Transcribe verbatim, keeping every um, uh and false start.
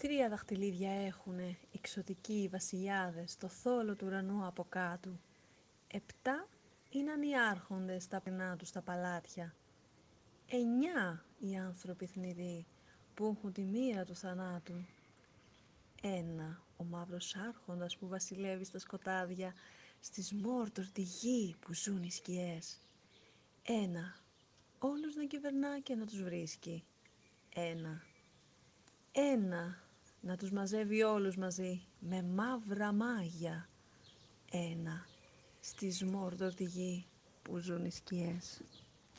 Τρία δαχτυλίδια έχουνε οι ξωτικοί βασιλιάδες στο θόλο του ουρανού από κάτω. Επτά είναι οι άρχοντες στα πενά τους τα παλάτια. Εννιά οι άνθρωποι θνηδοί που έχουν τη μοίρα του θανάτου. Ένα ο μαύρος άρχοντας που βασιλεύει στα σκοτάδια, στις Μόρτορ τη γη που ζουν οι σκιές. Ένα όλους να κυβερνά και να τους βρίσκει. Ένα Ένα να τους μαζεύει όλους μαζί με μαύρα μάγια. Ένα στη Μόρτορ τη γη που ζουν οι σκιές.